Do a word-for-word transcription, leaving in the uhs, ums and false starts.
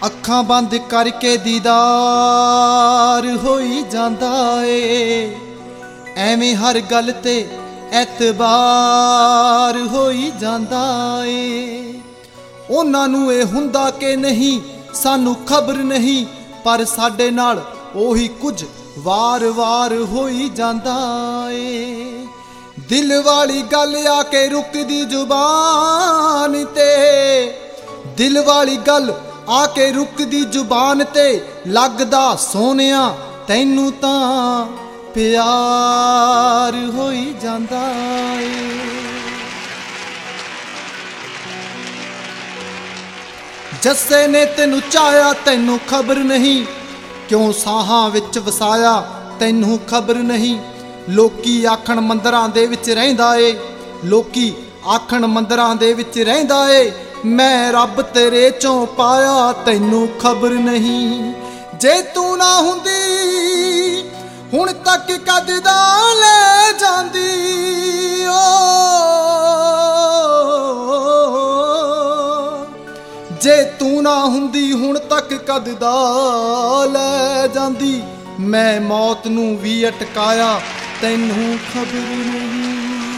ਅੱਖਾਂ ਬੰਦ ਕਰਕੇ ਦੀਦਾਰ ਹੋਈ ਜਾਂਦਾ ਏ, ਐਵੇਂ ਹਰ ਗੱਲ ਤੇ ਐਤਬਾਰ ਹੋਈ ਜਾਂਦਾ ਏ। ਉਹਨਾਂ ਨੂੰ ਇਹ ਹੁੰਦਾ ਕਿ ਨਹੀਂ ਸਾਨੂੰ ਖਬਰ ਨਹੀਂ, ਪਰ ਸਾਡੇ ਨਾਲ ਉਹੀ ਕੁਝ ਵਾਰ-ਵਾਰ ਹੋਈ ਜਾਂਦਾ ਏ। ਦਿਲ ਵਾਲੀ ਗੱਲ ਆ ਕੇ ਰੁਕਦੀ ਜ਼ੁਬਾਨ ਤੇ, ਦਿਲ ਵਾਲੀ ਗੱਲ ਆ ਕੇ ਰੁਕਦੀ ਜ਼ੁਬਾਨ ਤੇ, ਲੱਗਦਾ ਸੋਹਣਿਆ ਤੈਨੂੰ ਤਾਂ ਪਿਆਰ ਹੋਈ ਜਾਂਦਾ ਏ। ਜੱਸੇ ਨੇ ਤੈਨੂੰ ਚਾਹਿਆ ਤੈਨੂੰ ਖਬਰ ਨਹੀਂ, ਕਿਉਂ ਸਾਹਾਂ ਵਿੱਚ ਵਸਾਇਆ ਤੈਨੂੰ ਖਬਰ ਨਹੀਂ। ਲੋਕੀ ਆਖਣ ਮੰਦਰਾਂ ਦੇ ਵਿੱਚ ਰਹਿੰਦਾ ਏ, ਲੋਕੀ ਆਖਣ ਮੰਦਰਾਂ ਦੇ ਵਿੱਚ ਰਹਿੰਦਾ ਏ, ਮੈਂ ਰੱਬ ਤੇਰੇ ਚੋਂ ਪਾਇਆ ਤੈਨੂੰ ਖਬਰ ਨਹੀਂ। ਜੇ ਤੂੰ ਨਾ ਹੁੰਦੀ ਹੁਣ ਤੱਕ ਕਦ ਦਾ ਲੈ ਜਾਂਦੀ ਓ, ਜੇ ਤੂੰ ਨਾ ਹੁੰਦੀ ਹੁਣ ਤੱਕ ਕਦ ਦਾ ਲੈ ਜਾਂਦੀ। ਮੈਂ ਮੌਤ ਨੂੰ ਵੀ ਅਟਕਾਇਆ ਤੈਨੂੰ ਖਬਰ ਨਹੀਂ।